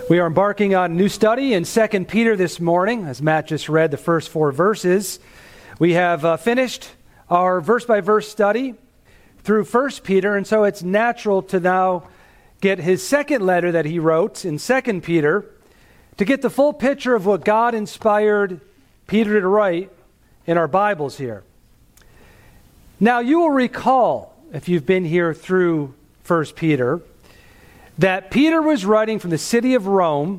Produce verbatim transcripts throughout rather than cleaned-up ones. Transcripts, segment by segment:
We are embarking on a new study in Second Peter this morning, as Matt just read the first four verses. We have uh, finished our verse-by-verse study through First Peter, and so it's natural to now get his second letter that he wrote in Second Peter to get the full picture of what God inspired Peter to write in our Bibles here. Now, you will recall, if you've been here through First Peter, that Peter was writing from the city of Rome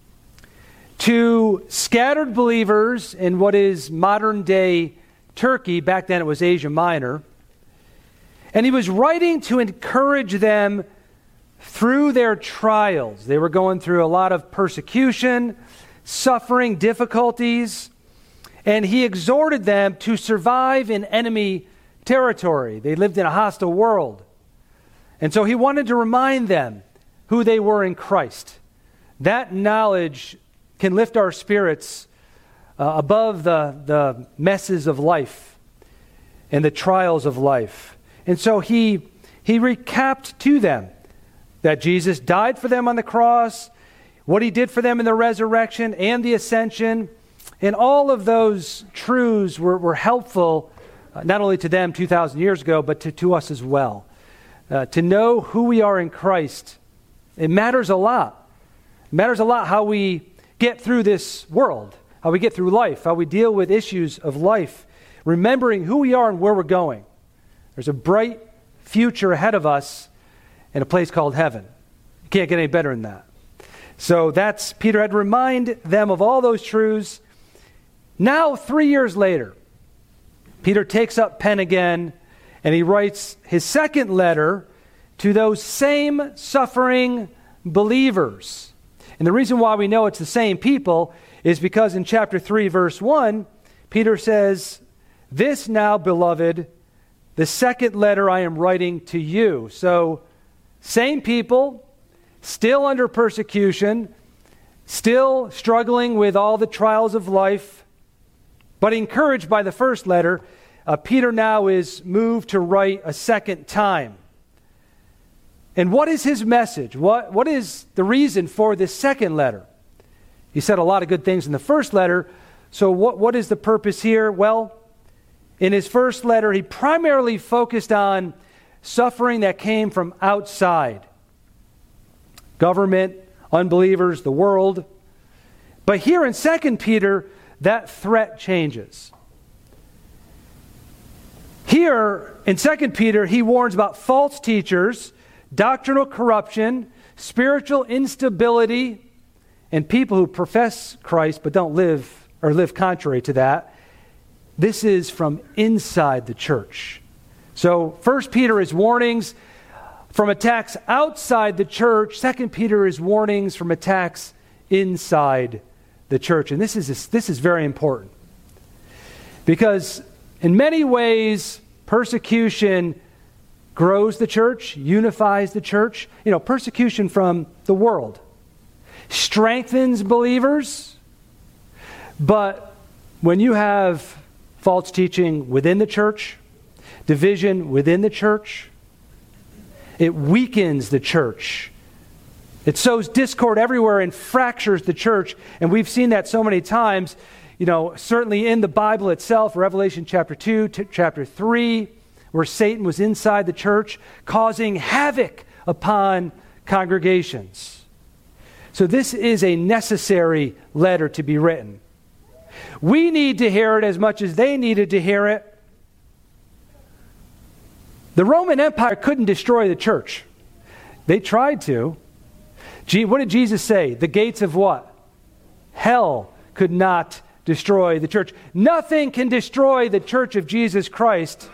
to scattered believers in what is modern-day Turkey. Back then it was Asia Minor. And he was writing to encourage them through their trials. They were going through a lot of persecution, suffering, difficulties, and he exhorted them to survive in enemy territory. They lived in a hostile world. And so he wanted to remind them who they were in Christ. That knowledge can lift our spirits uh, above the, the messes of life and the trials of life. And so he, he recapped to them that Jesus died for them on the cross, what he did for them in the resurrection and the ascension, and all of those truths were, were helpful uh, not only to them two thousand years ago, but to, to us as well. Uh, to know who we are in Christ, it matters a lot. It matters a lot how we get through this world, how we get through life, how we deal with issues of life, remembering who we are and where we're going. There's a bright future ahead of us in a place called heaven. You can't get any better than that. So that's, Peter had to remind them of all those truths. Now, three years later, Peter takes up pen again, and he writes his second letter to those same suffering believers. And the reason why we know it's the same people is because in chapter three, verse one, Peter says, "This now, beloved, the second letter I am writing to you." So, same people, still under persecution, still struggling with all the trials of life, but encouraged by the first letter, uh, Peter now is moved to write a second time. And what is his message? What, what is the reason for this second letter? He said a lot of good things in the first letter. So what, what is the purpose here? Well, in his first letter, he primarily focused on suffering that came from outside. Government, unbelievers, the world. But here in Second Peter, that threat changes. Here in Second Peter, he warns about false teachers, doctrinal corruption, spiritual instability, and people who profess Christ but don't live or live contrary to that. This is from inside the church. So First Peter is warnings from attacks outside the church. Second Peter is warnings from attacks inside the church. And this is this is very important, because in many ways persecution grows the church, unifies the church. You know, persecution from the world strengthens believers. But when you have false teaching within the church, division within the church, it weakens the church. It sows discord everywhere and fractures the church. And we've seen that so many times, you know, certainly in the Bible itself, Revelation chapter two, t- chapter three, where Satan was inside the church, causing havoc upon congregations. So this is a necessary letter to be written. We need to hear it as much as they needed to hear it. The Roman Empire couldn't destroy the church. They tried to. Gee, what did Jesus say? The gates of what? Hell could not destroy the church. Nothing can destroy the church of Jesus Christ.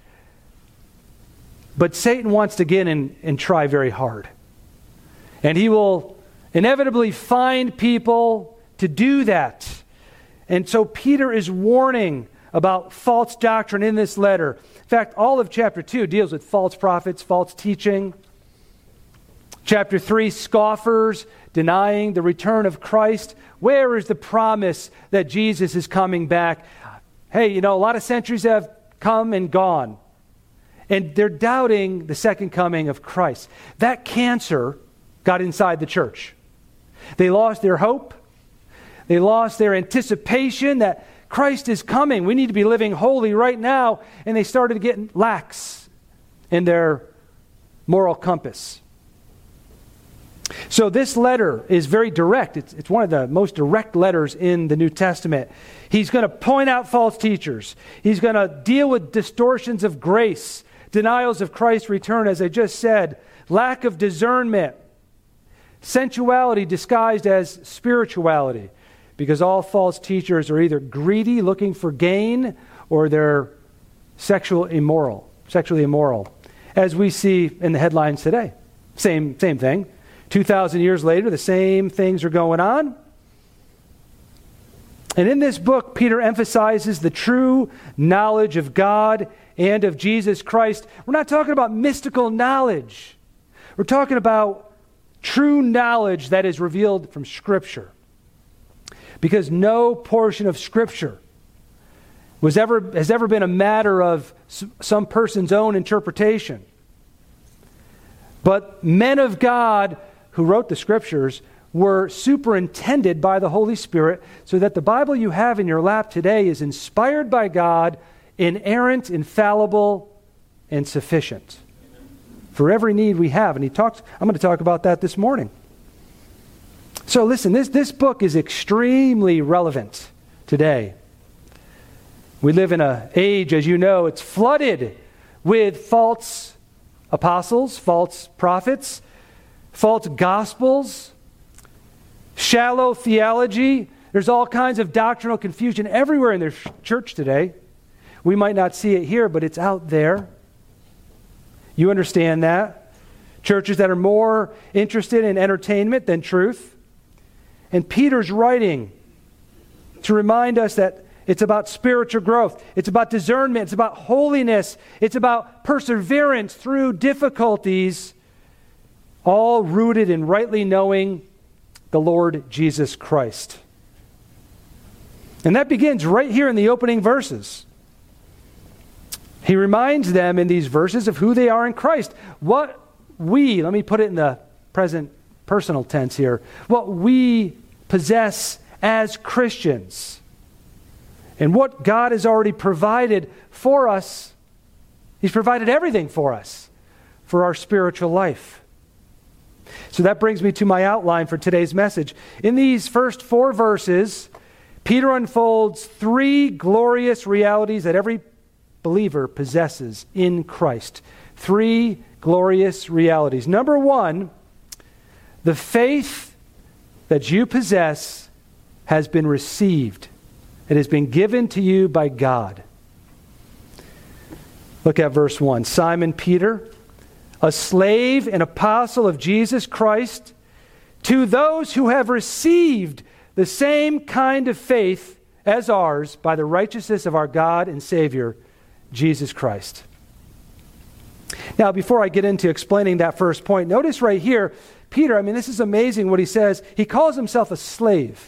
But Satan wants to get in and, and try very hard. And he will inevitably find people to do that. And so Peter is warning about false doctrine in this letter. In fact, all of chapter two deals with false prophets, false teaching. Chapter three, scoffers denying the return of Christ. Where is the promise that Jesus is coming back? Hey, you know, a lot of centuries have come and gone. And they're doubting the second coming of Christ. That cancer got inside the church. They lost their hope. They lost their anticipation that Christ is coming. We need to be living holy right now. And they started to get lax in their moral compass. So this letter is very direct. It's, it's one of the most direct letters in the New Testament. He's going to point out false teachers. He's going to deal with distortions of grace, denials of Christ's return, as I just said, lack of discernment, sensuality disguised as spirituality, because all false teachers are either greedy, looking for gain, or they're sexual immoral, sexually immoral, as we see in the headlines today. Same, same thing. two thousand years later, the same things are going on. And in this book, Peter emphasizes the true knowledge of God and of Jesus Christ. We're not talking about mystical knowledge. We're talking about true knowledge that is revealed from Scripture. Because no portion of Scripture was ever, has ever been a matter of some person's own interpretation. But men of God who wrote the Scriptures were superintended by the Holy Spirit, so that the Bible you have in your lap today is inspired by God, inerrant, infallible, and sufficient for every need we have. And he talks, I'm going to talk about that this morning. So listen, this, this book is extremely relevant today. We live in an age, as you know, it's flooded with false apostles, false prophets, false gospels, shallow theology. There's all kinds of doctrinal confusion everywhere in the church today. We might not see it here, but it's out there. You understand that? Churches that are more interested in entertainment than truth. And Peter's writing to remind us that it's about spiritual growth. It's about discernment. It's about holiness. It's about perseverance through difficulties, all rooted in rightly knowing the Lord Jesus Christ. And that begins right here in the opening verses. He reminds them in these verses of who they are in Christ. What we, let me put it in the present personal tense here, what we possess as Christians and what God has already provided for us. He's provided everything for us for our spiritual life. So that brings me to my outline for today's message. In these first four verses, Peter unfolds three glorious realities that every believer possesses in Christ. Three glorious realities. Number one, the faith that you possess has been received. It has been given to you by God. Look at verse one. Simon Peter, a slave and apostle of Jesus Christ, to those who have received the same kind of faith as ours by the righteousness of our God and Savior, Jesus Christ. Now, before I get into explaining that first point, notice right here, Peter, I mean, this is amazing what he says. He calls himself a slave.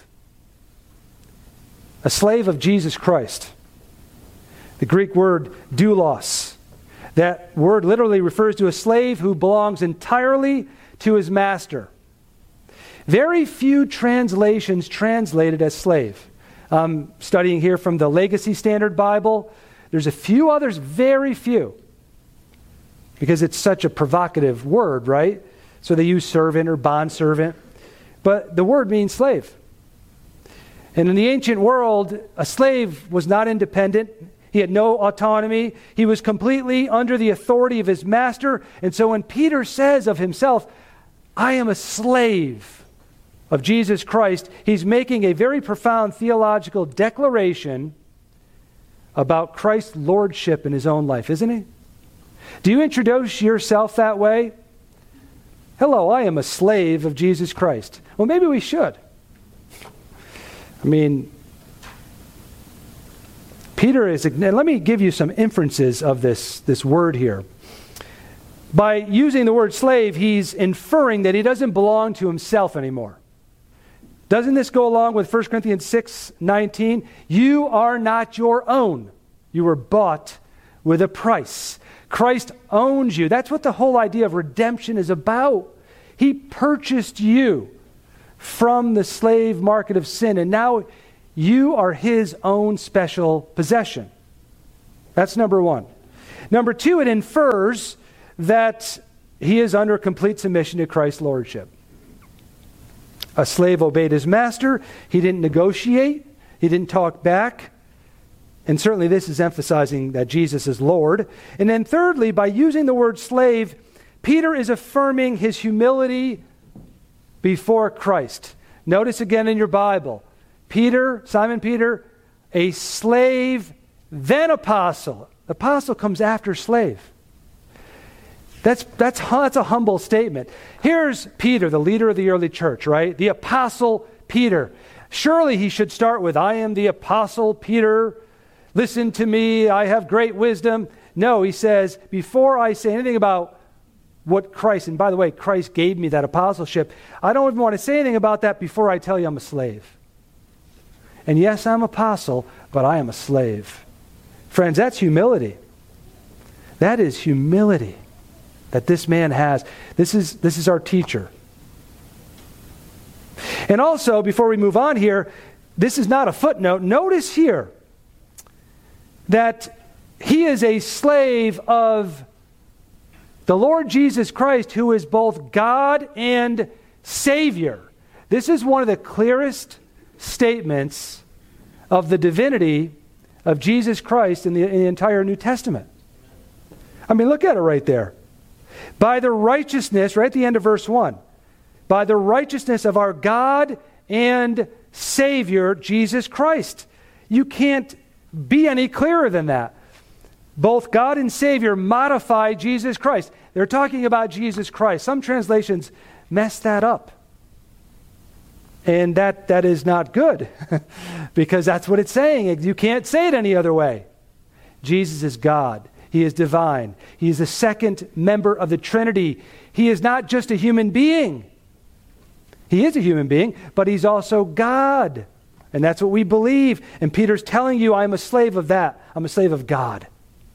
A slave of Jesus Christ. The Greek word doulos. That word literally refers to a slave who belongs entirely to his master. Very few translations translate it as slave. I'm studying here from the Legacy Standard Bible. There's a few others, very few. Because it's such a provocative word, right? So they use servant or bondservant. But the word means slave. And in the ancient world, a slave was not independent. He had no autonomy. He was completely under the authority of his master. And so when Peter says of himself, I am a slave of Jesus Christ, he's making a very profound theological declaration about Christ's lordship in his own life, isn't he? Do you introduce yourself that way? Hello, I am a slave of Jesus Christ. Well, maybe we should. I mean, Peter is, and let me give you some inferences of this, this word here. By using the word slave, he's inferring that he doesn't belong to himself anymore. Doesn't this go along with First Corinthians six nineteen? You are not your own. You were bought with a price. Christ owns you. That's what the whole idea of redemption is about. He purchased you from the slave market of sin, and now you are his own special possession. That's number one. Number two, it infers that he is under complete submission to Christ's lordship. A slave obeyed his master. He didn't negotiate. He didn't talk back. And certainly this is emphasizing that Jesus is Lord. And then thirdly, by using the word slave, Peter is affirming his humility before Christ. Notice again in your Bible, Peter, Simon Peter, a slave, then apostle. Apostle comes after slave. That's, that's, that's a humble statement. Here's Peter, the leader of the early church, right? The apostle Peter. Surely he should start with, I am the apostle Peter. Listen to me, I have great wisdom. No, he says, before I say anything about what Christ, and by the way, Christ gave me that apostleship, I don't even want to say anything about that before I tell you I'm a slave. And yes, I'm apostle, but I am a slave. Friends, that's humility. That is humility that this man has. This is, this is our teacher. And also, before we move on here, this is not a footnote. Notice here that he is a slave of the Lord Jesus Christ, who is both God and Savior. This is one of the clearest statements of the divinity of Jesus Christ in the, in the entire New Testament. I mean, look at it right there. By the righteousness, right at the end of verse one, by the righteousness of our God and Savior, Jesus Christ. You can't be any clearer than that. Both God and Savior modify Jesus Christ. They're talking about Jesus Christ. Some translations mess that up. And that, that is not good because that's what it's saying. You can't say it any other way. Jesus is God. He is divine. He is the second member of the Trinity. He is not just a human being. He is a human being, but he's also God. And that's what we believe. And Peter's telling you, I'm a slave of that. I'm a slave of God.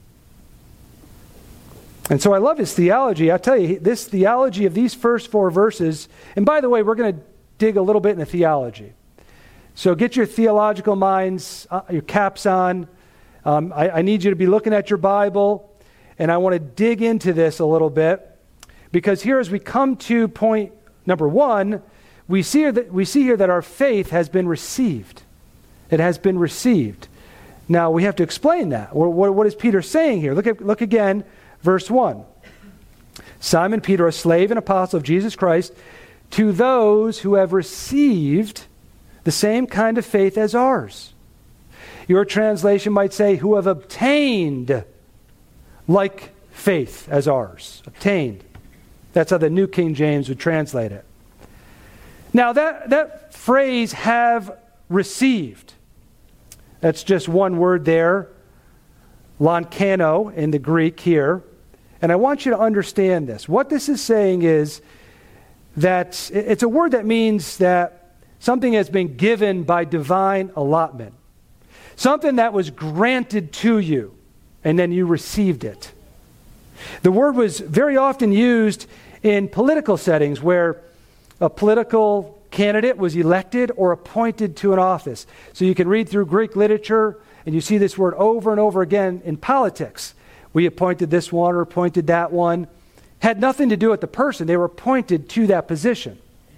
And so I love his theology. I'll tell you, this theology of these first four verses, and by the way, we're going to dig a little bit into theology. So get your theological minds, uh, your caps on. Um, I, I need you to be looking at your Bible, and I want to dig into this a little bit, because here as we come to point number one, we see here that, we see here that our faith has been received. It has been received. Now we have to explain that. What, what, what is Peter saying here? Look at, look again, verse one. Simon Peter, a slave and apostle of Jesus Christ, to those who have received the same kind of faith as ours. Your translation might say, who have obtained like faith as ours. Obtained. That's how the New King James would translate it. Now that, that phrase, have received, that's just one word there, lankano in the Greek here. And I want you to understand this. What this is saying is that it's a word that means that something has been given by divine allotment. Something that was granted to you, and then you received it. The word was very often used in political settings where a political candidate was elected or appointed to an office. So you can read through Greek literature, and you see this word over and over again in politics. We appointed this one or appointed that one. Had nothing to do with the person. They were appointed to that position.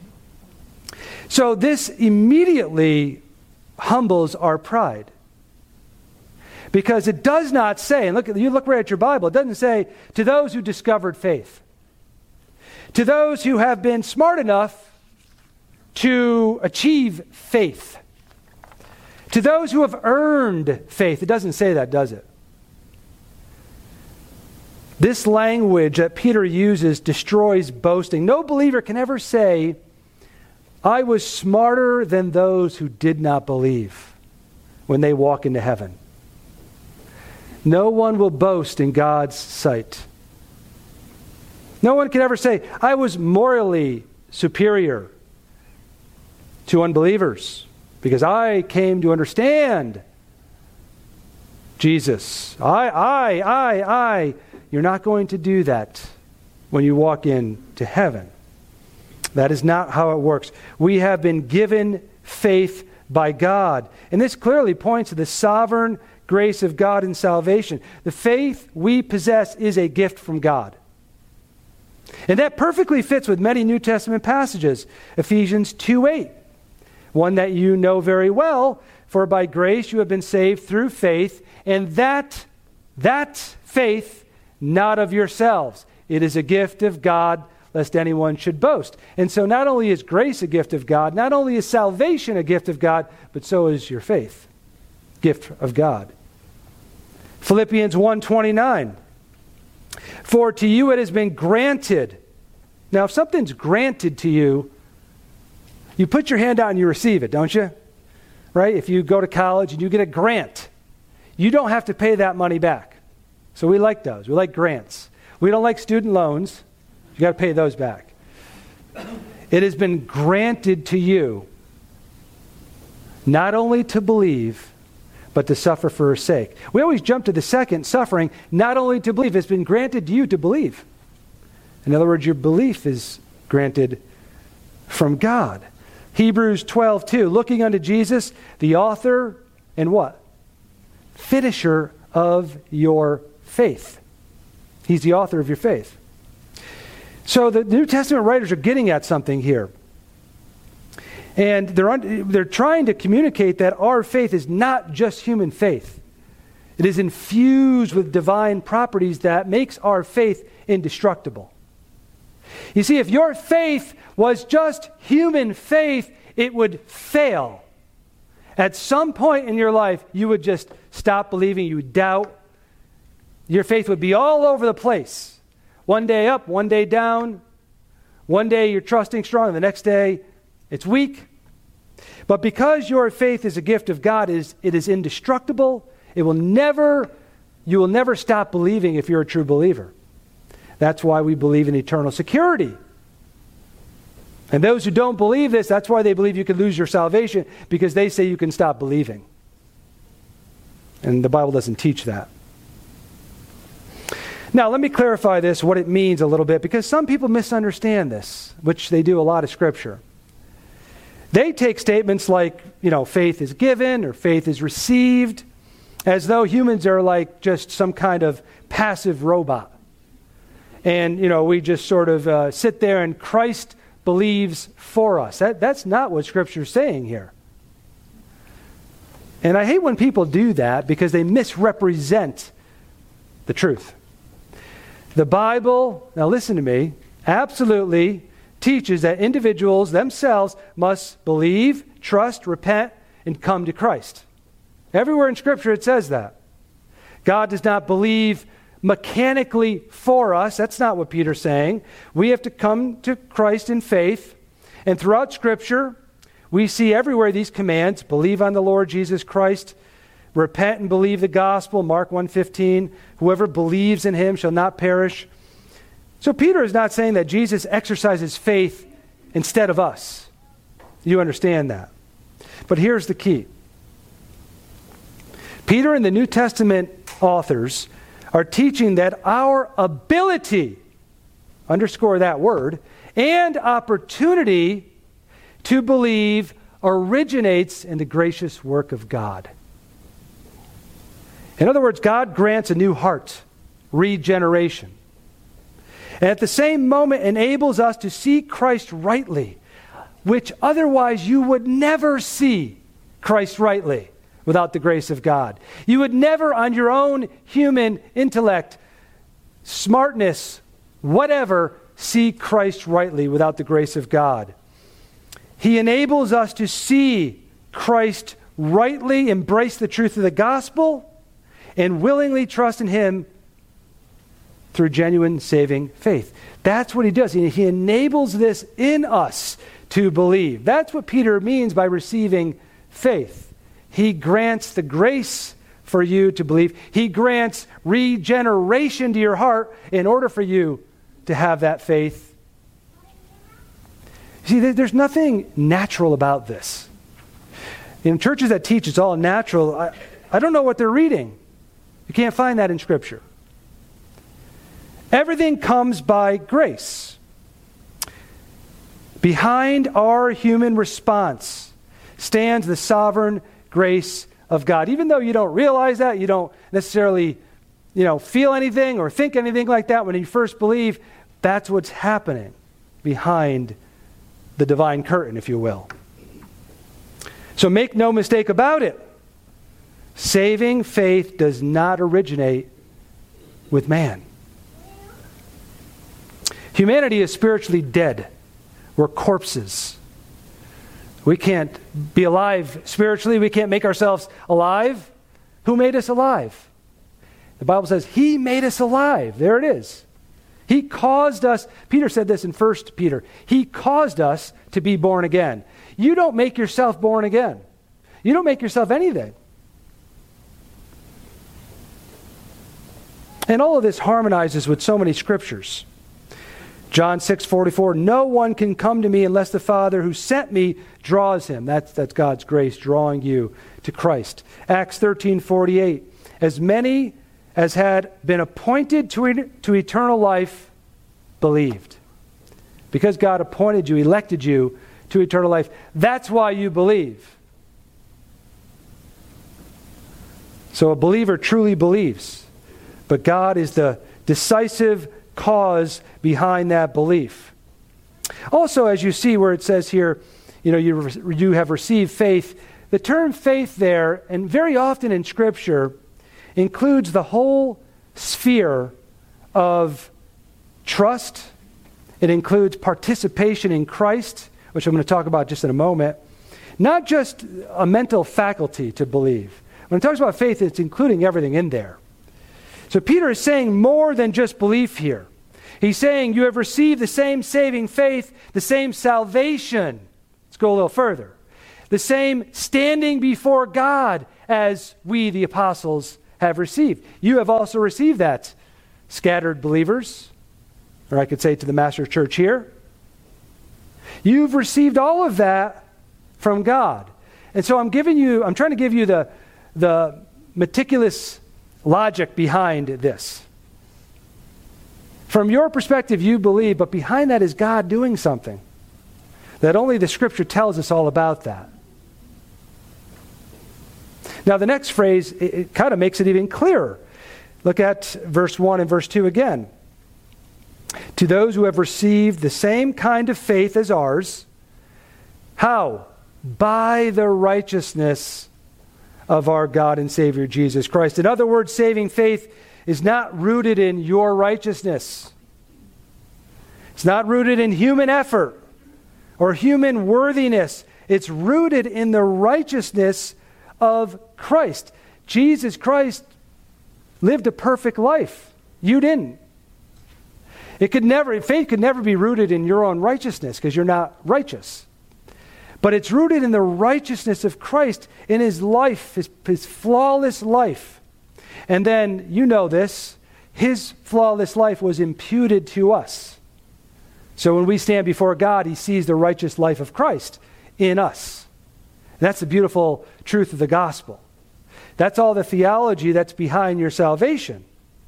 So this immediately humbles our pride. Because it does not say, and look, you look right at your Bible, it doesn't say, to those who discovered faith. To those who have been smart enough to achieve faith. To those who have earned faith. It doesn't say that, does it? This language that Peter uses destroys boasting. No believer can ever say, I was smarter than those who did not believe when they walk into heaven. No one will boast in God's sight. No one can ever say, I was morally superior to unbelievers because I came to understand Jesus. I, I, I, I. You're not going to do that when you walk into heaven. That is not how it works. We have been given faith by God. And this clearly points to the sovereign grace of God in salvation. The faith we possess is a gift from God. And that perfectly fits with many New Testament passages. Ephesians two eight, one that you know very well. For by grace you have been saved through faith, and that, that faith not of yourselves. It is a gift of God, lest anyone should boast. And so not only is grace a gift of God, not only is salvation a gift of God, but so is your faith, gift of God. Philippians one twenty-nine. For to you it has been granted. Now, if something's granted to you, you put your hand out and you receive it, don't you? Right? If you go to college and you get a grant, you don't have to pay that money back. So we like those. We like grants. We don't like student loans. You got to pay those back. It has been granted to you not only to believe, but to suffer for her sake. We always jump to the second, suffering, not only to believe. It's been granted to you to believe. In other words, your belief is granted from God. Hebrews twelve two, looking unto Jesus, the author and what? Finisher of your faith. He's the author of your faith. So the New Testament writers are getting at something here. And they're, un- they're trying to communicate that our faith is not just human faith. It is infused with divine properties that makes our faith indestructible. You see, if your faith was just human faith, it would fail. At some point in your life, you would just stop believing, you would doubt. Your faith would be all over the place. One day up, one day down. One day you're trusting strong, and the next day it's weak. But because your faith is a gift of God, it is, it is indestructible. It will never, you will never stop believing if you're a true believer. That's why we believe in eternal security. And those who don't believe this, that's why they believe you could lose your salvation, because they say you can stop believing. And the Bible doesn't teach that. Now, let me clarify this, what it means a little bit, because some people misunderstand this, which they do a lot of Scripture. They take statements like, you know, faith is given or faith is received, as though humans are like just some kind of passive robot. And, you know, we just sort of uh, sit there and Christ believes for us. That, that's not what Scripture's saying here. And I hate when people do that because they misrepresent the truth. The Bible, now listen to me, absolutely teaches that individuals themselves must believe, trust, repent, and come to Christ. Everywhere in Scripture it says that. God does not believe mechanically for us. That's not what Peter's saying. We have to come to Christ in faith. And throughout Scripture, we see everywhere these commands: believe on the Lord Jesus Christ, repent and believe the gospel, Mark one fifteen, whoever believes in him shall not perish. So Peter is not saying that Jesus exercises faith instead of us. You understand that. But here's the key. Peter and the New Testament authors are teaching that our ability, underscore that word, and opportunity to believe originates in the gracious work of God. In other words, God grants a new heart, regeneration. And at the same moment enables us to see Christ rightly, which otherwise you would never see Christ rightly without the grace of God. You would never, on your own human intellect, smartness, whatever, see Christ rightly without the grace of God. He enables us to see Christ rightly, embrace the truth of the gospel, and willingly trust in Him through genuine saving faith. That's what He does. He, he enables this in us to believe. That's what Peter means by receiving faith. He grants the grace for you to believe. He grants regeneration to your heart in order for you to have that faith. See, there's nothing natural about this. In churches that teach it's all natural, I, I don't know what they're reading. You can't find that in Scripture. Everything comes by grace. Behind our human response stands the sovereign grace of God. Even though you don't realize that, you don't necessarily, you know, feel anything or think anything like that when you first believe, that's what's happening behind the divine curtain, if you will. So make no mistake about it. Saving faith does not originate with man. Humanity is spiritually dead. We're corpses. We can't be alive spiritually. We can't make ourselves alive. Who made us alive? The Bible says He made us alive. There it is. He caused us, Peter said this in First Peter, He caused us to be born again. You don't make yourself born again. You don't make yourself anything. And all of this harmonizes with so many scriptures. John six forty-four, no one can come to me unless the Father who sent me draws him. That's, that's God's grace drawing you to Christ. Acts thirteen forty-eight, as many as had been appointed to, to eternal life believed. Because God appointed you, elected you to eternal life, that's why you believe. So a believer truly believes. But God is the decisive cause behind that belief. Also, as you see where it says here, you know, you, re- you have received faith, the term faith there, and very often in Scripture, includes the whole sphere of trust. It includes participation in Christ, which I'm going to talk about just in a moment. Not just a mental faculty to believe. When it talks about faith, it's including everything in there. So Peter is saying more than just belief here. He's saying you have received the same saving faith, the same salvation. Let's go a little further. The same standing before God as we, the apostles, have received. You have also received that, scattered believers. Or I could say to the Master Church here. You've received all of that from God. And so I'm giving you, I'm trying to give you the, the meticulous logic behind this. From your perspective, you believe, but behind that is God doing something. That only the Scripture tells us all about that. Now the next phrase, it, it kind of makes it even clearer. Look at verse one and verse two again. To those who have received the same kind of faith as ours, how? By the righteousness of our God and Savior Jesus Christ. In other words, saving faith is not rooted in your righteousness. It's not rooted in human effort or human worthiness. It's rooted in the righteousness of Christ. Jesus Christ lived a perfect life. You didn't. It could never, faith could never be rooted in your own righteousness because you're not righteous. But it's rooted in the righteousness of Christ, in His life, His, his flawless life. And then, you know this, His flawless life was imputed to us. So when we stand before God, He sees the righteous life of Christ in us. And that's the beautiful truth of the gospel. That's all the theology that's behind your salvation.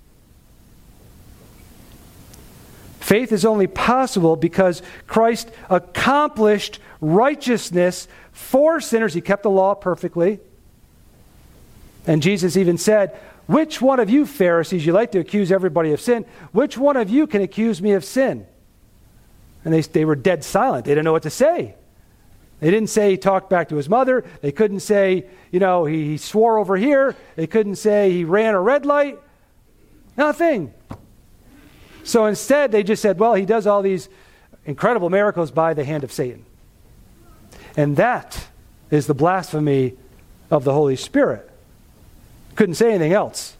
Faith is only possible because Christ accomplished righteousness for sinners. He kept the law perfectly. And Jesus even said, which one of you Pharisees, you like to accuse everybody of sin, which one of you can accuse me of sin? And they, they were dead silent. They didn't know what to say. They didn't say he talked back to his mother. They couldn't say, you know, he, he swore over here. They couldn't say he ran a red light. Nothing. So instead, they just said, well, he does all these incredible miracles by the hand of Satan. And that is the blasphemy of the Holy Spirit. Couldn't say anything else.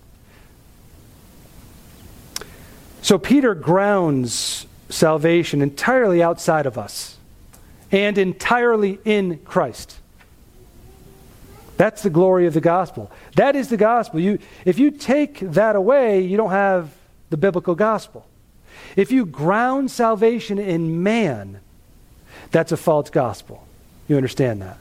So Peter grounds salvation entirely outside of us and entirely in Christ. That's the glory of the gospel. That is the gospel. You, if you take that away, you don't have the biblical gospel. If you ground salvation in man, that's a false gospel. You understand that?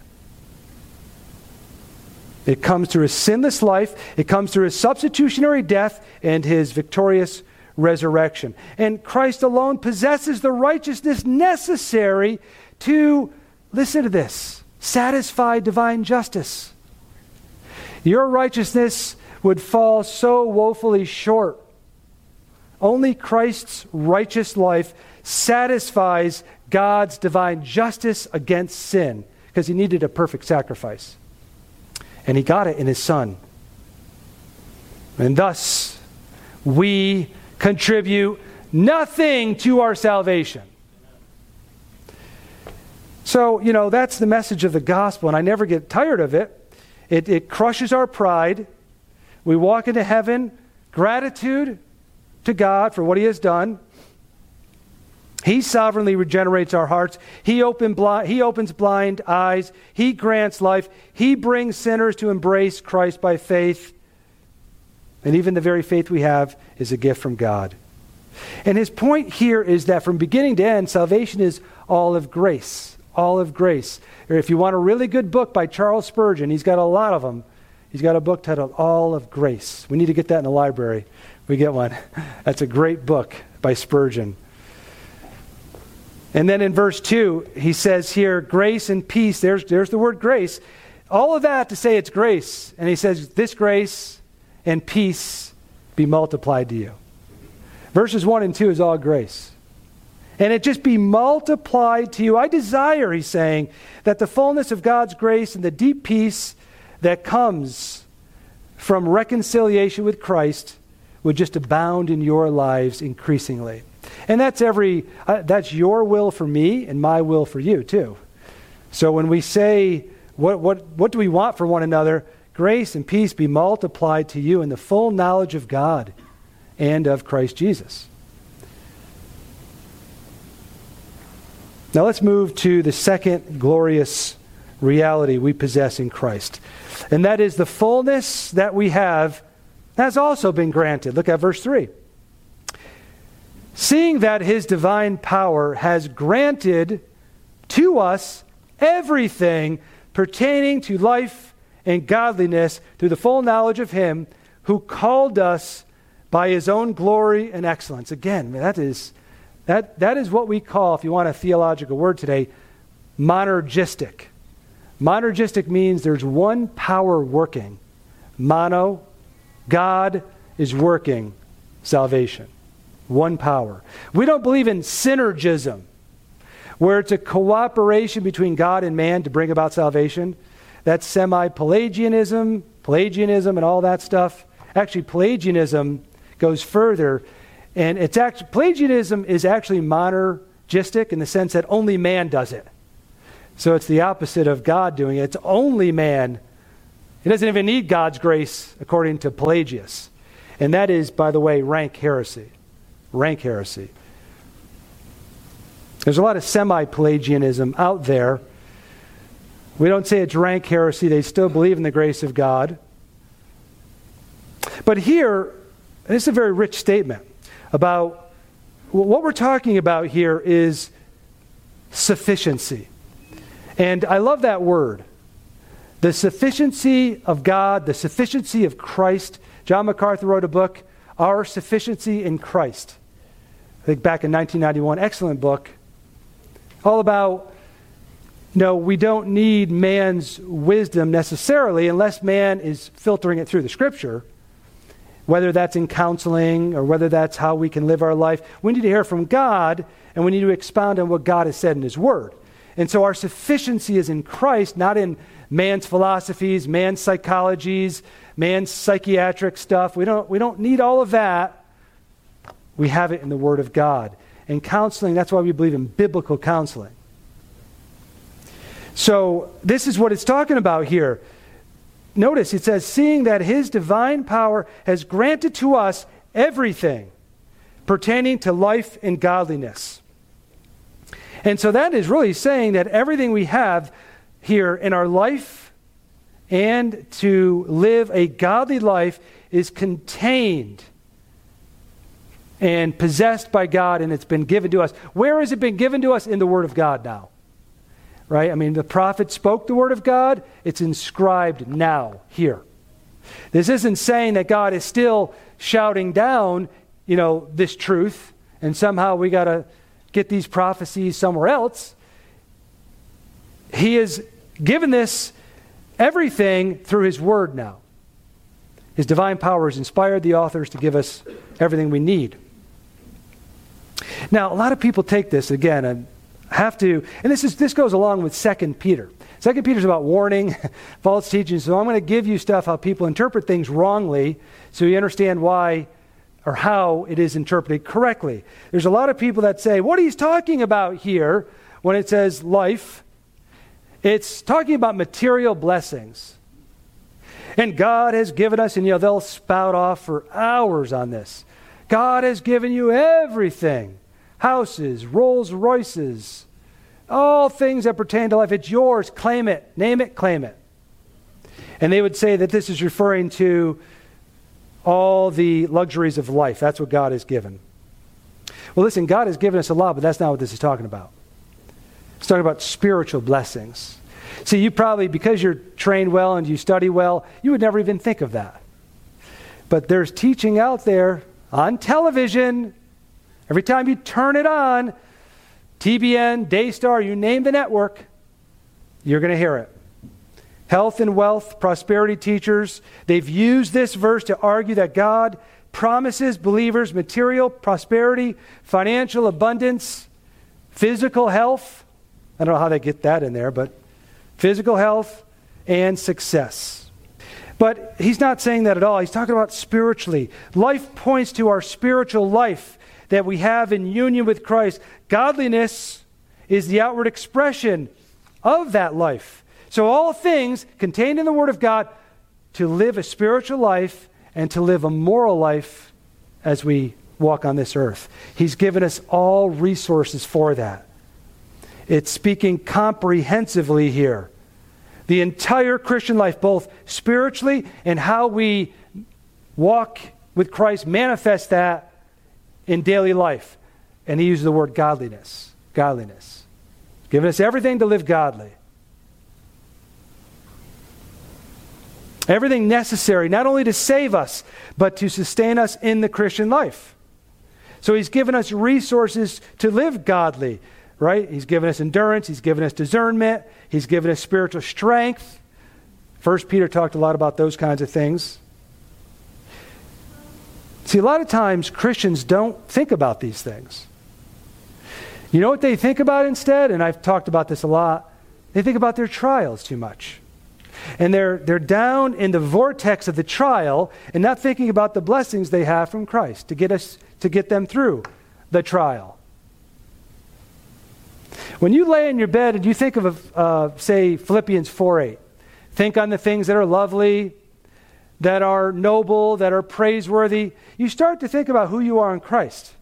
It comes through His sinless life, it comes through His substitutionary death and His victorious resurrection. And Christ alone possesses the righteousness necessary to, listen to this, satisfy divine justice. Your righteousness would fall so woefully short. Only Christ's righteous life satisfies God's divine justice against sin, because he needed a perfect sacrifice. And he got it in his Son. And thus, we contribute nothing to our salvation. So, you know, that's the message of the gospel, and I never get tired of it. It, it crushes our pride. We walk into heaven, gratitude to God for what he has done. He sovereignly regenerates our hearts. He, open blind, he opens blind eyes. He grants life. He brings sinners to embrace Christ by faith. And even the very faith we have is a gift from God. And his point here is that from beginning to end, salvation is all of grace. All of grace. Or if you want a really good book by Charles Spurgeon, he's got a lot of them. He's got a book titled All of Grace. We need to get that in the library. We get one. That's a great book by Spurgeon. And then in verse two, he says here, grace and peace. There's, there's the word grace. All of that to say it's grace. And he says, this grace and peace be multiplied to you. Verses one and two is all grace. And it just be multiplied to you. I desire, he's saying, that the fullness of God's grace and the deep peace that comes from reconciliation with Christ would just abound in your lives increasingly. And that's every, uh, that's your will for me and my will for you too. So when we say, what, what, what do we want for one another? Grace and peace be multiplied to you in the full knowledge of God and of Christ Jesus. Now let's move to the second glorious reality we possess in Christ. And that is the fullness that we have has also been granted. Look at verse three. Seeing that his divine power has granted to us everything pertaining to life and godliness through the full knowledge of him who called us by his own glory and excellence. Again, that is that that is what we call, if you want a theological word today, monergistic. Monergistic means there's one power working. Mono, God is working salvation. One power. We don't believe in synergism, where it's a cooperation between God and man to bring about salvation. That's semi-Pelagianism, Pelagianism and all that stuff. Actually, Pelagianism goes further, and it's actually, Pelagianism is actually monergistic in the sense that only man does it. So it's the opposite of God doing it. It's only man. He doesn't even need God's grace, according to Pelagius. And that is, by the way, rank heresy. Rank heresy. There's a lot of semi-Pelagianism out there. We don't say it's rank heresy. They still believe in the grace of God. But here, this is a very rich statement about what we're talking about here is sufficiency. And I love that word. The sufficiency of God, the sufficiency of Christ. John MacArthur wrote a book, Our Sufficiency in Christ. I think back in nineteen ninety-one, excellent book. All about, you know, we don't need man's wisdom necessarily unless man is filtering it through the Scripture. Whether that's in counseling or whether that's how we can live our life. We need to hear from God, and we need to expound on what God has said in his word. And so our sufficiency is in Christ, not in man's philosophies, man's psychologies, man's psychiatric stuff. We don't, we don't need all of that. We have it in the Word of God. And counseling, that's why we believe in biblical counseling. So this is what it's talking about here. Notice it says, seeing that his divine power has granted to us everything pertaining to life and godliness. And so that is really saying that everything we have here in our life and to live a godly life is contained and possessed by God, and it's been given to us. Where has it been given to us? In the Word of God now. Right? I mean, the prophet spoke the Word of God. It's inscribed now, here. This isn't saying that God is still shouting down you know, this truth, and somehow we got to get these prophecies somewhere else. He has given this everything through his word now. His divine power has inspired the authors to give us everything we need. Now, a lot of people take this, again, and have to, and this is this goes along with Second Peter. Second Peter is about warning, false teaching. So I'm going to give you stuff how people interpret things wrongly so you understand why or how it is interpreted correctly. There's a lot of people that say, what he's talking about here when it says life, it's talking about material blessings. And God has given us, and you know, they'll spout off for hours on this. God has given you everything. Houses, Rolls Royces, all things that pertain to life. It's yours. Claim it. Name it. Claim it. And they would say that this is referring to all the luxuries of life. That's what God has given. Well, listen, God has given us a lot, but that's not what this is talking about. It's talking about spiritual blessings. See, you probably, because you're trained well and you study well, you would never even think of that. But there's teaching out there on television. Every time you turn it on, T B N, Daystar, you name the network, you're going to hear it. Health and wealth, prosperity teachers, they've used this verse to argue that God promises believers material prosperity, financial abundance, physical health. I don't know how they get that in there, but physical health and success. But he's not saying that at all. He's talking about spiritually. Life points to our spiritual life that we have in union with Christ. Godliness is the outward expression of that life. So all things contained in the Word of God to live a spiritual life and to live a moral life as we walk on this earth. He's given us all resources for that. It's speaking comprehensively here. The entire Christian life, both spiritually and how we walk with Christ, manifest that in daily life. And he uses the word godliness. Godliness. Giving us everything to live godly. Everything necessary, not only to save us, but to sustain us in the Christian life. So he's given us resources to live godly, right? He's given us endurance. He's given us discernment. He's given us spiritual strength. First Peter talked a lot about those kinds of things. See, a lot of times Christians don't think about these things. You know what they think about instead? And I've talked about this a lot. They think about their trials too much. And they're, they're down in the vortex of the trial and not thinking about the blessings they have from Christ to get us to get them through the trial. When you lay in your bed and you think of, uh, say, Philippians four eight, think on the things that are lovely, that are noble, that are praiseworthy, you start to think about who you are in Christ.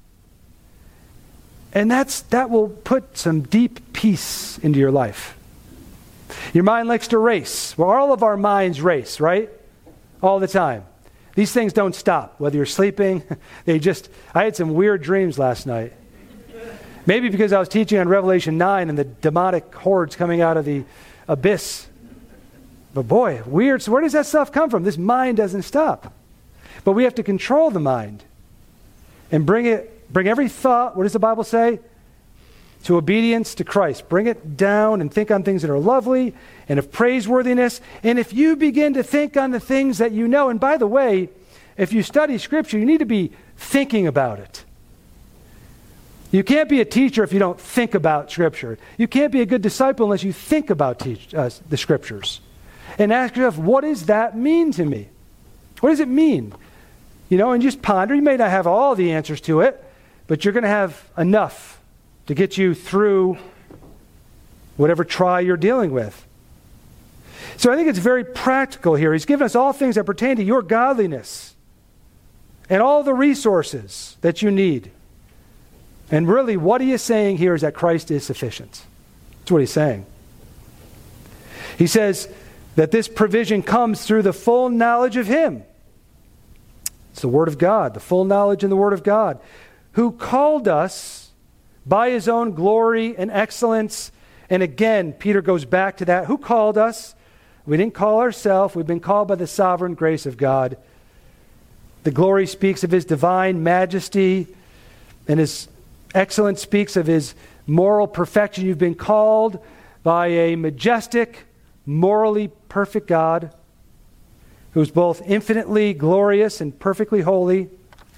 And that's that will put some deep peace into your life. Your mind likes to race. Well, all of our minds race, right? All the time. These things don't stop. Whether you're sleeping, they just... I had some weird dreams last night. Maybe because I was teaching on Revelation nine and the demonic hordes coming out of the abyss. But boy, weird. So where does that stuff come from? This mind doesn't stop. But we have to control the mind and bring it, bring every thought, what does the Bible say? To obedience to Christ. Bring it down and think on things that are lovely and of praiseworthiness. And if you begin to think on the things that you know, and by the way, if you study Scripture, you need to be thinking about it. You can't be a teacher if you don't think about Scripture. You can't be a good disciple unless you think about teach, uh, the Scriptures. And ask yourself, what does that mean to me? What does it mean? You know, and just ponder. You may not have all the answers to it, but you're going to have enough to get you through whatever trial you're dealing with. So I think it's very practical here. He's given us all things that pertain to your godliness and all the resources that you need. And really, what he is saying here is that Christ is sufficient. That's what he's saying. He says that this provision comes through the full knowledge of him. It's the Word of God, the full knowledge in the Word of God, who called us by his own glory and excellence. And again, Peter goes back to that. Who called us? We didn't call ourselves. We've been called by the sovereign grace of God. The glory speaks of his divine majesty, and his excellence speaks of his moral perfection. You've been called by a majestic, morally perfect God who is both infinitely glorious and perfectly holy.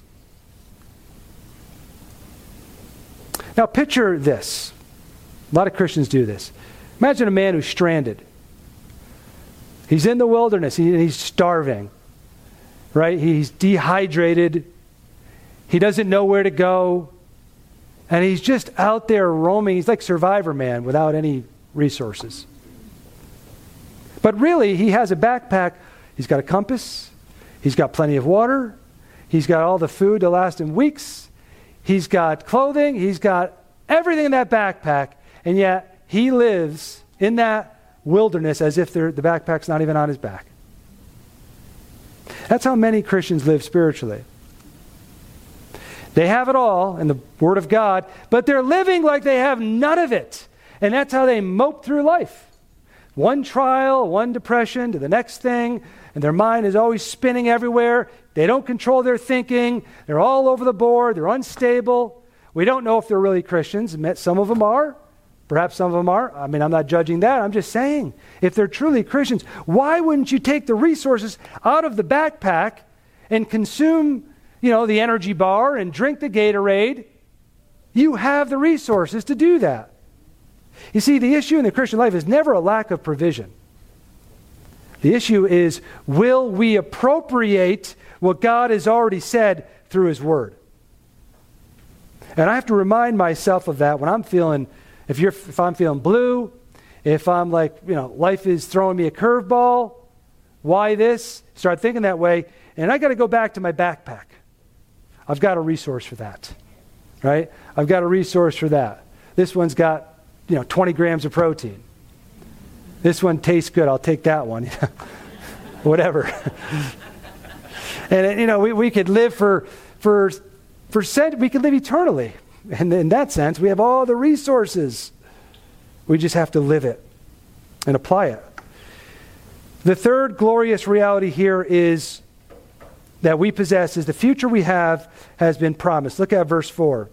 Now picture this. A lot of Christians do this. Imagine a man who's stranded. He's in the wilderness. He, he's starving. Right? He's dehydrated. He doesn't know where to go. And he's just out there roaming. He's like Survivor Man without any resources. But really, he has a backpack. He's got a compass. He's got plenty of water. He's got all the food to last him weeks. He's got clothing. He's got everything in that backpack. And yet, he lives in that wilderness as if the backpack's not even on his back. That's how many Christians live spiritually. They have it all in the Word of God, but they're living like they have none of it. And that's how they mope through life. One trial, one depression to the next thing, and their mind is always spinning everywhere. They don't control their thinking. They're all over the board. They're unstable. We don't know if they're really Christians. Some of them are. Perhaps some of them are. I mean, I'm not judging that. I'm just saying, if they're truly Christians, why wouldn't you take the resources out of the backpack and consume, you know, the energy bar and drink the Gatorade? You have the resources to do that. You see, the issue in the Christian life is never a lack of provision. The issue is, will we appropriate what God has already said through His Word? And I have to remind myself of that when I'm feeling, if you're, if I'm feeling blue, if I'm like, you know, life is throwing me a curveball, why this? Start thinking that way, and I got to go back to my backpack. I've got a resource for that, right? I've got a resource for that. This one's got, you know, twenty grams of protein. This one tastes good. I'll take that one. Whatever. And, you know, we, we could live for, for, for cent- we could live eternally. And in that sense, we have all the resources. We just have to live it and apply it. The third glorious reality here is that we possess is the future we have has been promised. Look at verse four.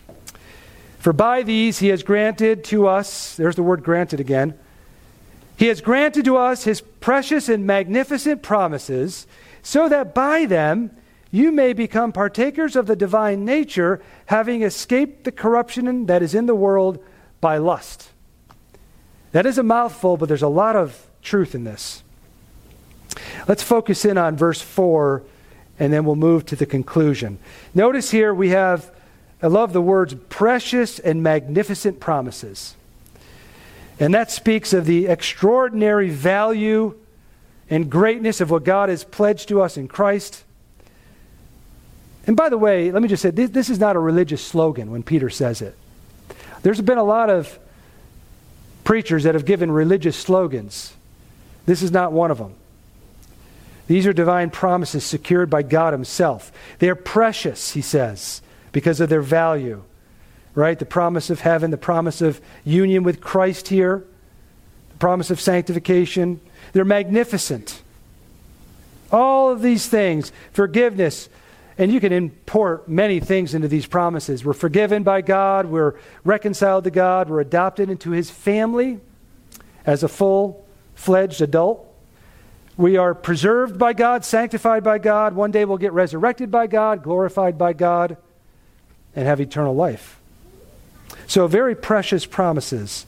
For by these he has granted to us, there's the word granted again, he has granted to us his precious and magnificent promises, so that by them you may become partakers of the divine nature, having escaped the corruption that is in the world by lust. That is a mouthful, but there's a lot of truth in this. Let's focus in on verse four, and then we'll move to the conclusion. Notice here we have, I love the words, precious and magnificent promises. And that speaks of the extraordinary value and greatness of what God has pledged to us in Christ. And by the way, let me just say, this, this is not a religious slogan when Peter says it. There's been a lot of preachers that have given religious slogans. This is not one of them. These are divine promises secured by God Himself. They are precious, he says, because of their value. Right? The promise of heaven, the promise of union with Christ here, the promise of sanctification. They're magnificent. All of these things, forgiveness, and you can import many things into these promises. We're forgiven by God, we're reconciled to God, we're adopted into His family as a full-fledged adult. We are preserved by God, sanctified by God. One day we'll get resurrected by God, glorified by God, and have eternal life. So very precious promises.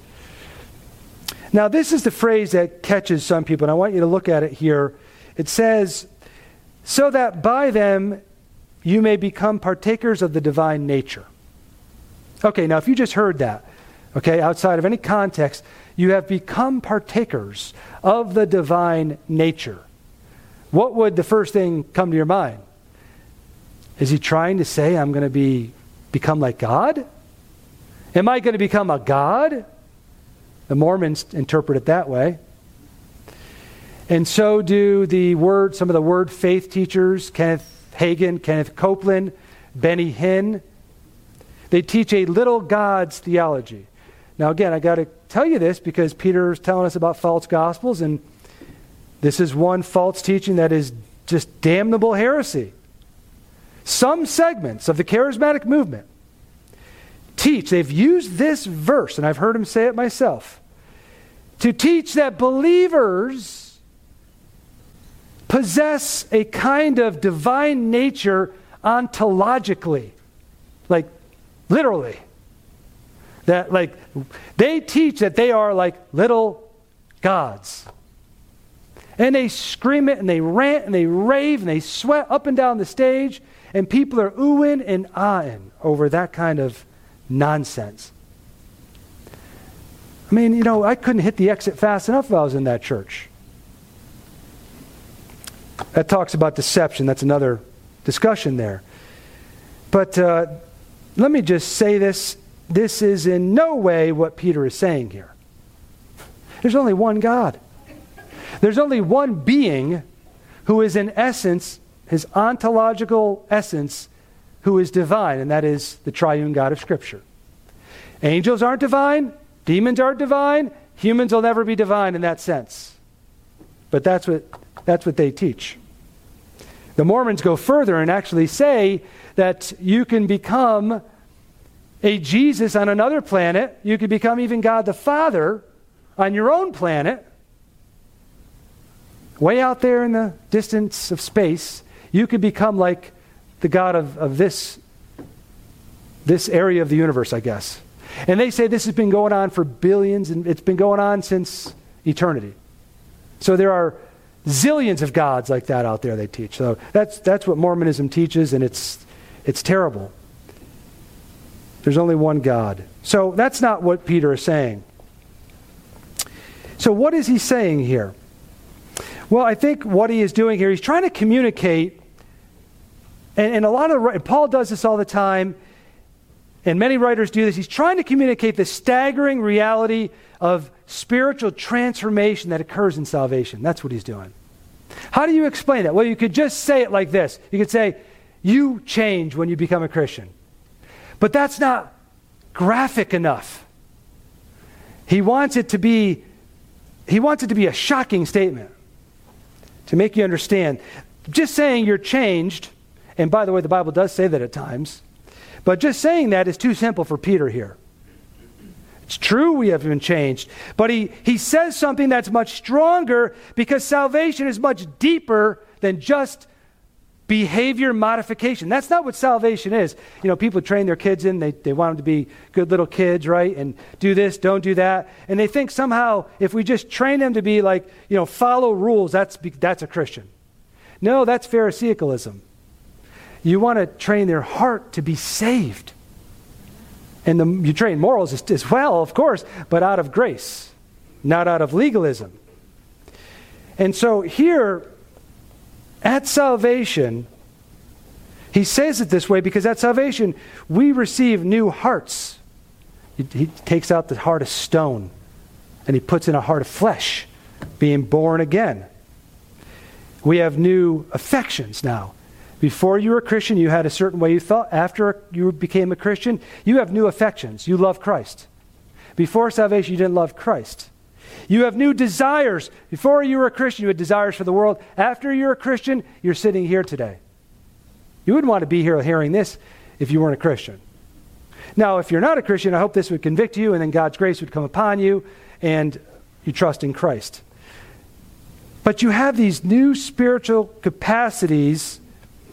Now this is the phrase that catches some people, and I want you to look at it here. It says, so that by them you may become partakers of the divine nature. Okay, now if you just heard that, okay, outside of any context, you have become partakers of the divine nature. What would the first thing come to your mind? Is he trying to say I'm going to be become like God? Am I going to become a god? The Mormons interpret it that way. And so do the word, some of the word faith teachers, Kenneth Hagin, Kenneth Copeland, Benny Hinn. They teach a little gods theology. Now again, I got to tell you this because Peter's telling us about false gospels, and this is one false teaching that is just damnable heresy. some segments of the charismatic movement teach, they've used this verse, and I've heard them say it myself, to teach that believers possess a kind of divine nature ontologically, like literally. That like they teach that they are like little gods. And they scream it and they rant and they rave and they sweat up and down the stage, and people are oohing and ahhing over that kind of nonsense. I mean, you know, I couldn't hit the exit fast enough if I was in that church. That talks about deception. That's another discussion there. But uh, let me just say this. This is in no way what Peter is saying here. There's only one God. There's only one being who is in essence, his ontological essence, who is divine, and that is the triune God of Scripture. Angels aren't divine. Demons aren't divine. Humans will never be divine in that sense. But that's what, that's what they teach. The Mormons go further and actually say that you can become a Jesus on another planet. You could become even God the Father on your own planet. Way out there in the distance of space, you could become like the God of, of this, this area of the universe, I guess. And they say this has been going on for billions, and it's been going on since eternity. So there are zillions of gods like that out there, they teach. So that's that's what Mormonism teaches, and it's it's terrible. There's only one God. So that's not what Peter is saying. So what is he saying here? Well, I think what he is doing here, he's trying to communicate, and, and a lot of, and Paul does this all the time, and many writers do this. He's trying to communicate the staggering reality of spiritual transformation that occurs in salvation. That's what he's doing. How do you explain that? Well, you could just say it like this. You could say, you change when you become a Christian. But that's not graphic enough. He wants it to be, he wants it to be a shocking statement to make you understand. Just saying you're changed, and by the way, the Bible does say that at times, but just saying that is too simple for Peter here. It's true we have been changed, but he, he says something that's much stronger, because salvation is much deeper than just behavior modification. That's not what salvation is. You know, people train their kids in, they, they want them to be good little kids, right? And do this, don't do that. And they think somehow if we just train them to be like, you know, follow rules, that's, that's a Christian. No, that's Pharisaicalism. You want to train their heart to be saved. And the, you train morals as, as well, of course, but out of grace, not out of legalism. And so here, at salvation, he says it this way because at salvation, we receive new hearts. He, he takes out the heart of stone and he puts in a heart of flesh, being born again. We have new affections now. Before you were a Christian, you had a certain way you thought. After you became a Christian, you have new affections. You love Christ. Before salvation, you didn't love Christ. You have new desires. Before you were a Christian, you had desires for the world. After you're a Christian, you're sitting here today. You wouldn't want to be here hearing this if you weren't a Christian. Now, if you're not a Christian, I hope this would convict you, and then God's grace would come upon you, and you trust in Christ. But you have these new spiritual capacities,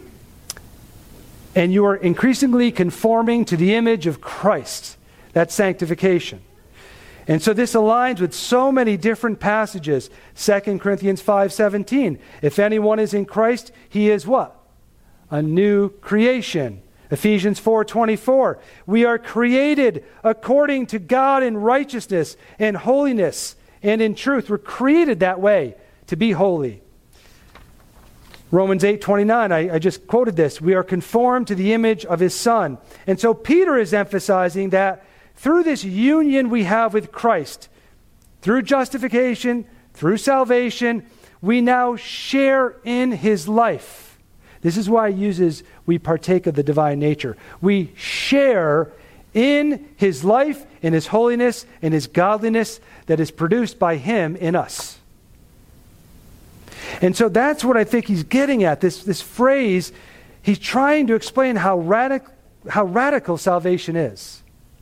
and you are increasingly conforming to the image of Christ. That's sanctification. And so this aligns with so many different passages. Second Corinthians five seventeen. If anyone is in Christ, he is what? A new creation. Ephesians four twenty-four. We are created according to God in righteousness and holiness and in truth. We're created that way, to be holy. Romans eight twenty-nine, I, I just quoted this. We are conformed to the image of his Son. And so Peter is emphasizing that through this union we have with Christ, through justification, through salvation, we now share in his life. This is why he uses, we partake of the divine nature. We share in his life, in his holiness, in his godliness that is produced by him in us. And so that's what I think he's getting at. This, this phrase, he's trying to explain how, radic- how radical salvation is.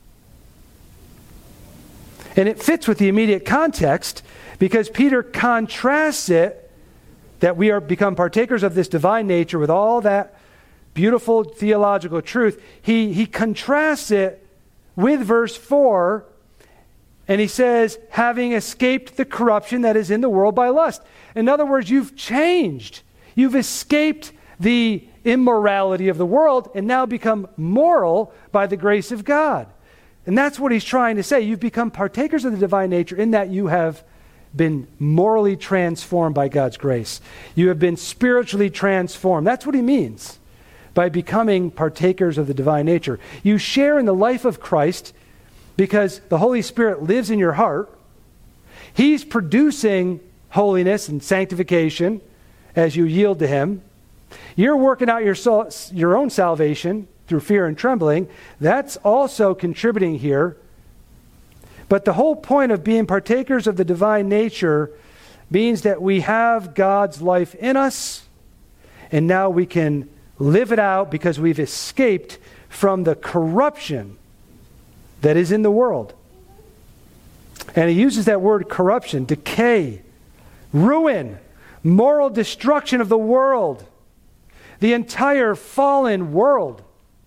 And it fits with the immediate context because Peter contrasts it, that we are become partakers of this divine nature with all that beautiful theological truth. He, he contrasts it with verse four, and he says, having escaped the corruption that is in the world by lust. In other words, you've changed. You've escaped the immorality of the world and now become moral by the grace of God. And that's what he's trying to say. You've become partakers of the divine nature in that you have been morally transformed by God's grace. You have been spiritually transformed. That's what he means by becoming partakers of the divine nature. You share in the life of Christ because the Holy Spirit lives in your heart. He's producing holiness and sanctification as you yield to him. You're working out your, soul, your own salvation through fear and trembling. That's also contributing here. But the whole point of being partakers of the divine nature means that we have God's life in us, and now we can live it out because we've escaped from the corruption that is in the world. And he uses that word corruption, decay, ruin, moral destruction of the world, the entire fallen world.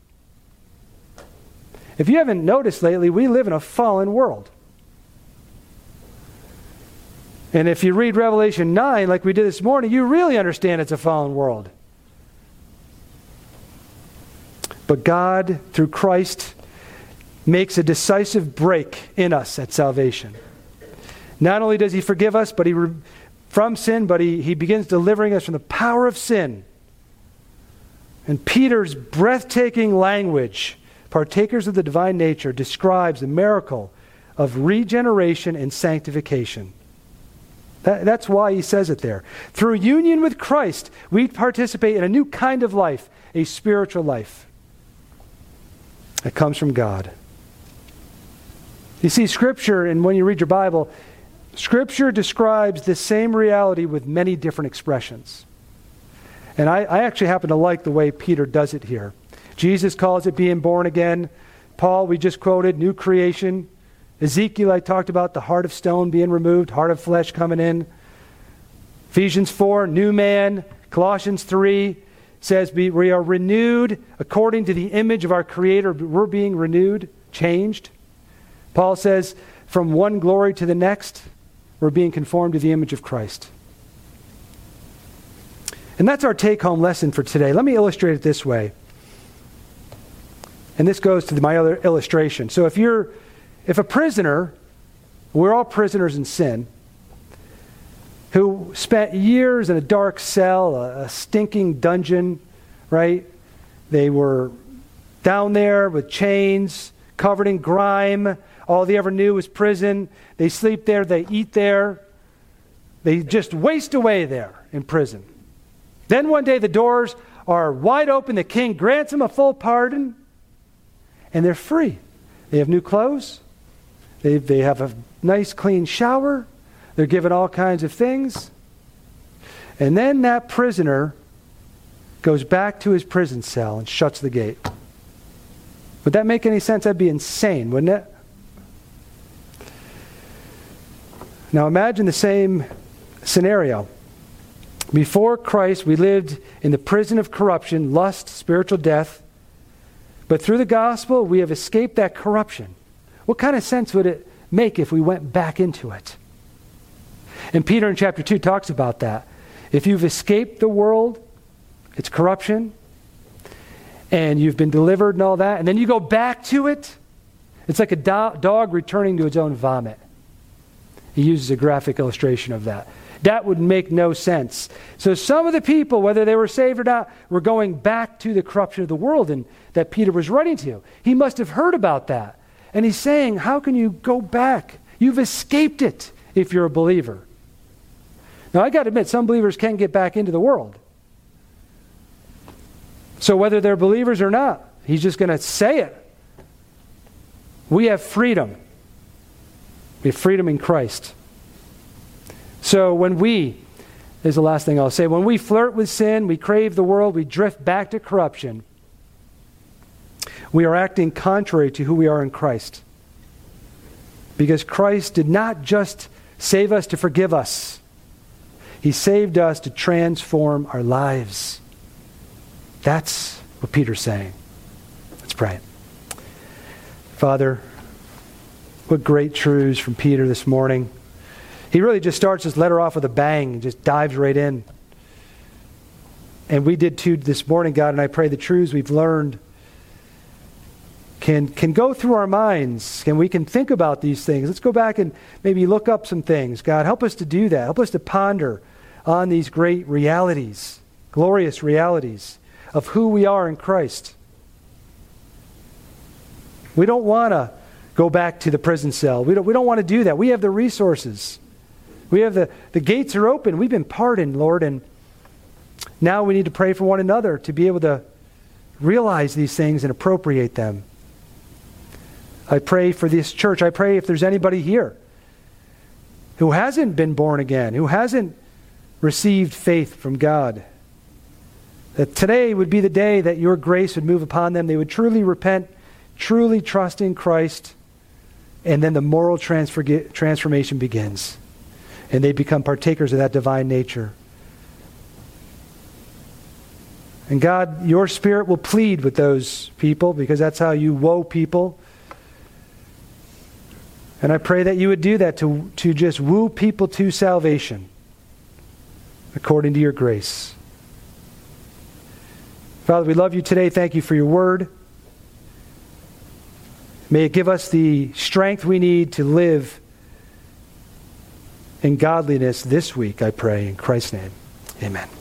If you haven't noticed lately, we live in a fallen world. And if you read Revelation nine like we did this morning, you really understand it's a fallen world. But God, through Christ, makes a decisive break in us at salvation. Not only does he forgive us but he re- from sin, but he, he begins delivering us from the power of sin. And Peter's breathtaking language, partakers of the divine nature, describes the miracle of regeneration and sanctification. That, that's why he says it there. Through union with Christ, we participate in a new kind of life, a spiritual life. It comes from God. You see, Scripture, and when you read your Bible, Scripture describes the same reality with many different expressions. And I, I actually happen to like the way Peter does it here. Jesus calls it being born again. Paul, we just quoted, new creation. Ezekiel, I talked about the heart of stone being removed, heart of flesh coming in. Ephesians four, new man. Colossians three says we, we are renewed according to the image of our Creator. We're being renewed, changed. Paul says from one glory to the next, we're being conformed to the image of Christ. And that's our take-home lesson for today. Let me illustrate it this way. And this goes to my other illustration. So if you're, if a prisoner, we're all prisoners in sin, who spent years in a dark cell, a, a stinking dungeon, right? They were down there with chains, covered in grime. All they ever knew was prison. They sleep there, they eat there. They just waste away there in prison. Then one day the doors are wide open. The king grants them a full pardon, and they're free. They have new clothes. They, they have a nice clean shower. They're given all kinds of things. And then that prisoner goes back to his prison cell and shuts the gate. Would that make any sense? That'd be insane, wouldn't it? Now imagine the same scenario. Before Christ, we lived in the prison of corruption, lust, spiritual death. But through the gospel, we have escaped that corruption. What kind of sense would it make if we went back into it? And Peter in chapter two talks about that. If you've escaped the world, its corruption, and you've been delivered and all that, and then you go back to it, it's like a do- dog returning to its own vomit. He uses a graphic illustration of that. That would make no sense. So some of the people, whether they were saved or not, were going back to the corruption of the world and that Peter was writing to. He must have heard about that. And he's saying, how can you go back? You've escaped it if you're a believer. Now, I got to admit, some believers can get back into the world. So whether they're believers or not, he's just going to say it. We have freedom. We have freedom in Christ. So when we is the last thing I'll say. When we flirt with sin, we crave the world, we drift back to corruption, we are acting contrary to who we are in Christ. Because Christ did not just save us to forgive us. He saved us to transform our lives. That's what Peter's saying. Let's pray. Father, what great truths from Peter this morning. He really just starts his letter off with a bang and just dives right in. And we did too this morning, God, and I pray the truths we've learned can, can go through our minds, and we can think about these things. Let's go back and maybe look up some things. God, help us to do that. Help us to ponder on these great realities, glorious realities of who we are in Christ. We don't want to go back to the prison cell. We don't, we don't want to do that. We have the resources. We have the, the gates are open. We've been pardoned, Lord, and now we need to pray for one another to be able to realize these things and appropriate them. I pray for this church. I pray if there's anybody here who hasn't been born again, who hasn't received faith from God, that today would be the day that your grace would move upon them. They would truly repent, truly trust in Christ, and then the moral transfer, transformation begins. And they become partakers of that divine nature. And God, your Spirit will plead with those people because that's how you woe people. And I pray that you would do that to, to just woo people to salvation according to your grace. Father, we love you today. Thank you for your word. May it give us the strength we need to live in godliness this week, I pray, in Christ's name. Amen.